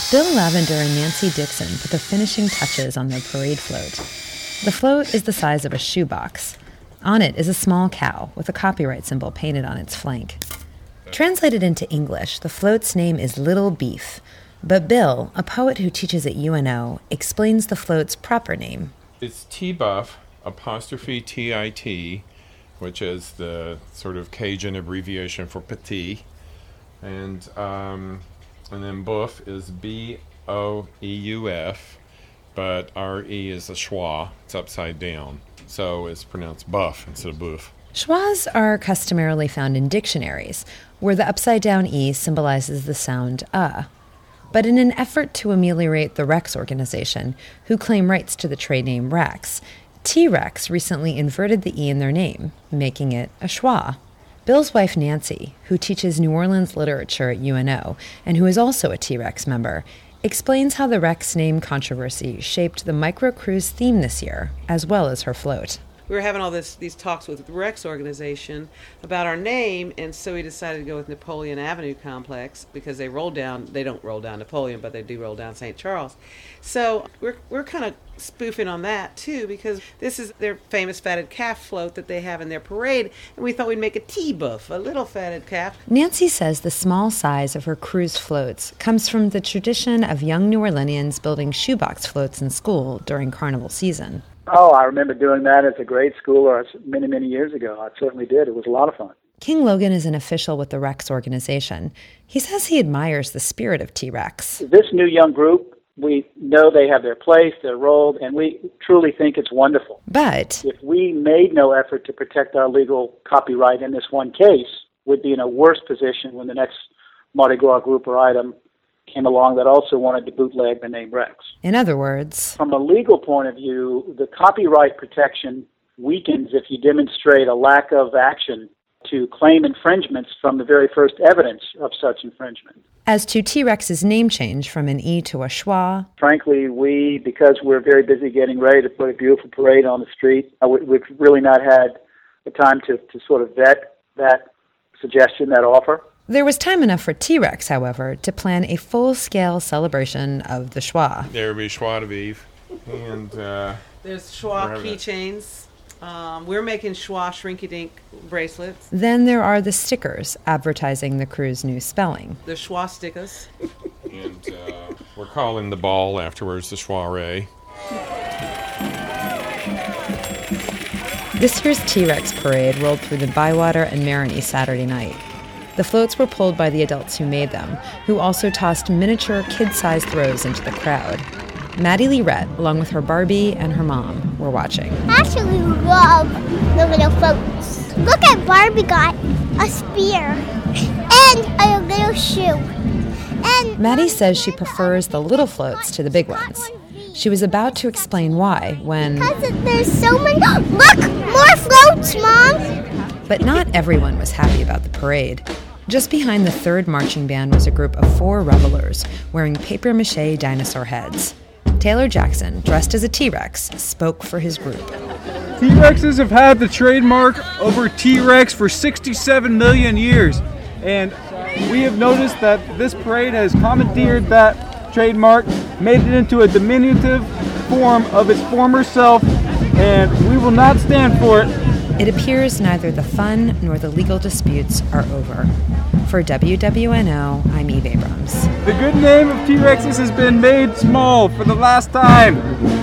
Bill Lavender and Nancy Dixon put the finishing touches on their parade float. The float is the size of a shoebox. On it is a small cow with a copyright symbol painted on its flank. Translated into English, the float's name is Little Beef, but Bill, a poet who teaches at UNO, explains the float's proper name. It's T-Buff, apostrophe T-I-T, which is the sort of Cajun abbreviation for petit, and then Buff is B-O-E-U-F, but our E is a schwa. It's upside down, so it's pronounced buff instead of boof. Schwas are customarily found in dictionaries, where the upside-down E symbolizes the sound But in an effort to ameliorate the Rex organization, who claim rights to the trade name Rex, T-Rex recently inverted the E in their name, making it a schwa. Bill's wife, Nancy, who teaches New Orleans literature at UNO and who is also a T-Rex member, explains how the Rex name controversy shaped the microcruise theme this year, as well as her float. We were having all these talks with the Rex organization about our name, and so we decided to go with Napoleon Avenue Complex because they don't roll down Napoleon, but they do roll down St. Charles. So we're kind of spoofing on that too, because this is their famous fatted calf float that they have in their parade, and we thought we'd make a T-Buff, a little fatted calf. Nancy says the small size of her cruise floats comes from the tradition of young New Orleanians building shoebox floats in school during carnival season. Oh, I remember doing that as a grade schooler many, many years ago. I certainly did. It was a lot of fun. King Logan is an official with the Rex organization. He says he admires the spirit of T-Rex. This new young group, we know they have their place, their role, and we truly think it's wonderful. But if we made no effort to protect our legal copyright in this one case, we'd be in a worse position when the next Mardi Gras group or item came along that also wanted to bootleg the name Rex. In other words, from a legal point of view, the copyright protection weakens if you demonstrate a lack of action to claim infringements from the very first evidence of such infringement. As to T-Rex's name change from an E to a schwa, frankly, because we're very busy getting ready to put a beautiful parade on the street, we've really not had the time to sort of vet that suggestion, that offer. There was time enough for T-Rex, however, to plan a full-scale celebration of the schwa. There will be schwa de vivre, and there's schwa keychains. We're making schwa shrinky-dink bracelets. Then there are the stickers advertising the crew's new spelling. The schwa stickers. And we're calling the ball afterwards the soiree. This year's T-Rex parade rolled through the Bywater and Marigny Saturday night. The floats were pulled by the adults who made them, who also tossed miniature kid-sized throws into the crowd. Maddie Lee Rett, along with her Barbie and her mom, were watching. I actually love the little floats. Look at Barbie got a spear and a little shoe. And Maddie says she prefers the little floats to the big ones. She was about to explain why when... Because there's so many... Look! More floats, Mom! But not everyone was happy about the parade. Just behind the third marching band was a group of 4 revelers wearing papier-mâché dinosaur heads. Taylor Jackson, dressed as a T-Rex, spoke for his group. T-Rexes have had the trademark over T-Rex for 67 million years. And we have noticed that this parade has commandeered that trademark, made it into a diminutive form of its former self, and we will not stand for it. It appears neither the fun nor the legal disputes are over. For WWNO, I'm Eve Abrams. The good name of T-Rexes has been made small for the last time.